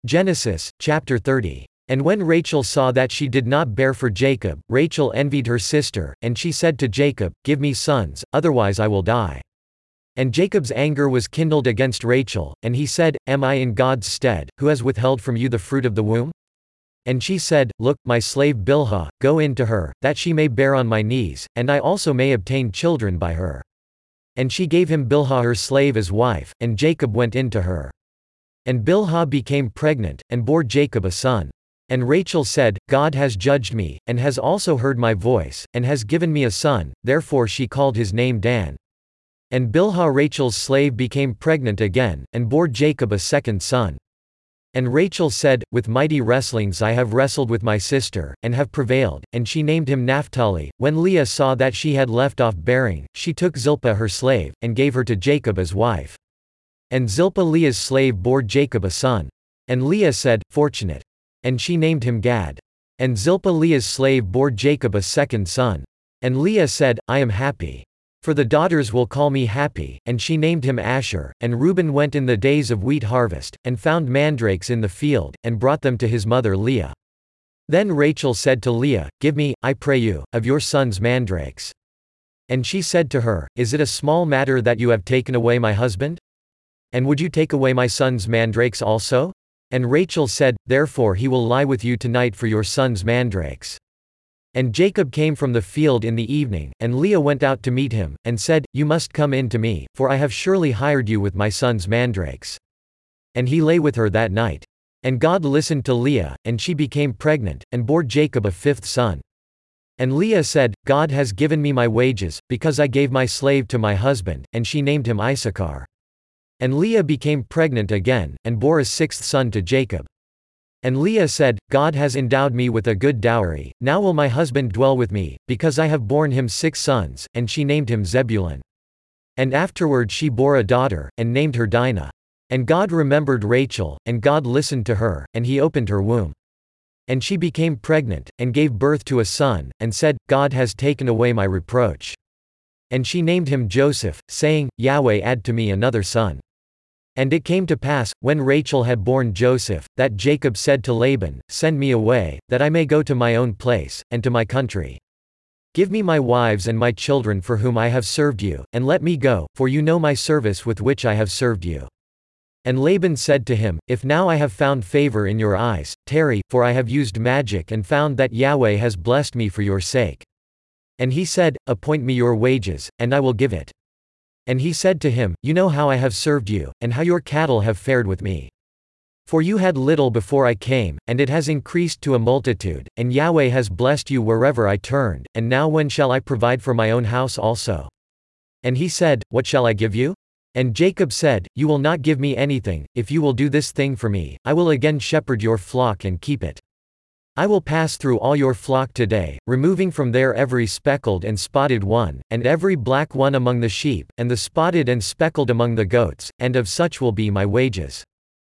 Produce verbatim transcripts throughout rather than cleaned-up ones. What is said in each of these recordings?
Genesis, chapter thirty. And when Rachel saw that she did not bear for Jacob, Rachel envied her sister, and she said to Jacob, "Give me sons, otherwise I will die." And Jacob's anger was kindled against Rachel, and he said, "Am I in God's stead, who has withheld from you the fruit of the womb?" And she said, "Look, my slave Bilhah, go in to her, that she may bear on my knees, and I also may obtain children by her." And she gave him Bilhah her slave as wife, and Jacob went in to her. And Bilhah became pregnant, and bore Jacob a son. And Rachel said, "God has judged me, and has also heard my voice, and has given me a son," therefore she called his name Dan. And Bilhah Rachel's slave became pregnant again, and bore Jacob a second son. And Rachel said, "With mighty wrestlings I have wrestled with my sister, and have prevailed," and she named him Naphtali. When Leah saw that she had left off bearing, she took Zilpah her slave, and gave her to Jacob as wife. And Zilpah Leah's slave bore Jacob a son. And Leah said, "Fortunate." And she named him Gad. And Zilpah Leah's slave bore Jacob a second son. And Leah said, "I am happy. For the daughters will call me happy," and she named him Asher. And Reuben went in the days of wheat harvest, and found mandrakes in the field, and brought them to his mother Leah. Then Rachel said to Leah, "Give me, I pray you, of your son's mandrakes." And she said to her, "Is it a small matter that you have taken away my husband? And would you take away my son's mandrakes also?" And Rachel said, "Therefore he will lie with you tonight for your son's mandrakes." And Jacob came from the field in the evening, and Leah went out to meet him, and said, "You must come in to me, for I have surely hired you with my son's mandrakes." And he lay with her that night. And God listened to Leah, and she became pregnant, and bore Jacob a fifth son. And Leah said, "God has given me my wages, because I gave my slave to my husband," and she named him Issachar. And Leah became pregnant again, and bore a sixth son to Jacob. And Leah said, "God has endowed me with a good dowry, now will my husband dwell with me, because I have borne him six sons," and she named him Zebulun. And afterward she bore a daughter, and named her Dinah. And God remembered Rachel, and God listened to her, and he opened her womb. And she became pregnant, and gave birth to a son, and said, "God has taken away my reproach." And she named him Joseph, saying, "Yahweh add to me another son." And it came to pass, when Rachel had borne Joseph, that Jacob said to Laban, "Send me away, that I may go to my own place, and to my country. Give me my wives and my children for whom I have served you, and let me go, for you know my service with which I have served you." And Laban said to him, "If now I have found favor in your eyes, tarry, for I have used magic and found that Yahweh has blessed me for your sake." And he said, "Appoint me your wages, and I will give it." And he said to him, "You know how I have served you, and how your cattle have fared with me. For you had little before I came, and it has increased to a multitude, and Yahweh has blessed you wherever I turned, and now when shall I provide for my own house also?" And he said, "What shall I give you?" And Jacob said, "You will not give me anything. If you will do this thing for me, I will again shepherd your flock and keep it. I will pass through all your flock today, removing from there every speckled and spotted one, and every black one among the sheep, and the spotted and speckled among the goats, and of such will be my wages.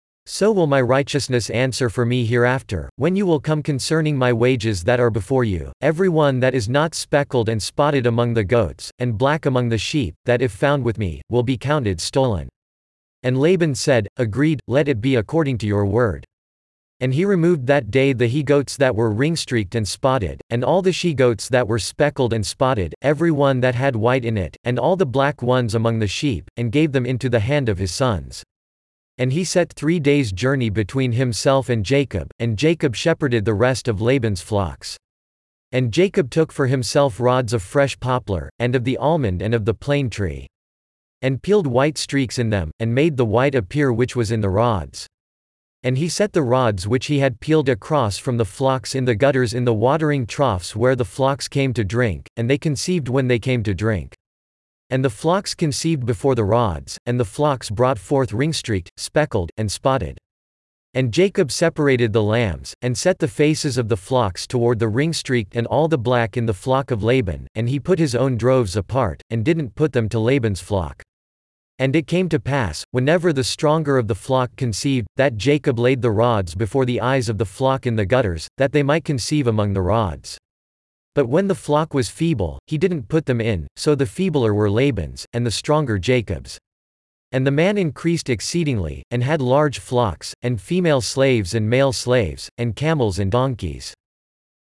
So will my righteousness answer for me hereafter, when you will come concerning my wages that are before you, every one that is not speckled and spotted among the goats, and black among the sheep, that if found with me, will be counted stolen." And Laban said, "Agreed, let it be according to your word." And he removed that day the he-goats that were ring-streaked and spotted, and all the she-goats that were speckled and spotted, every one that had white in it, and all the black ones among the sheep, and gave them into the hand of his sons. And he set three days' journey between himself and Jacob, and Jacob shepherded the rest of Laban's flocks. And Jacob took for himself rods of fresh poplar, and of the almond and of the plane tree, and peeled white streaks in them, and made the white appear which was in the rods. And he set the rods which he had peeled across from the flocks in the gutters in the watering troughs where the flocks came to drink, and they conceived when they came to drink. And the flocks conceived before the rods, and the flocks brought forth ring-streaked, speckled, and spotted. And Jacob separated the lambs, and set the faces of the flocks toward the ring-streaked and all the black in the flock of Laban, and he put his own droves apart, and didn't put them to Laban's flock. And it came to pass, whenever the stronger of the flock conceived, that Jacob laid the rods before the eyes of the flock in the gutters, that they might conceive among the rods. But when the flock was feeble, he didn't put them in, so the feebler were Laban's, and the stronger Jacob's. And the man increased exceedingly, and had large flocks, and female slaves and male slaves, and camels and donkeys.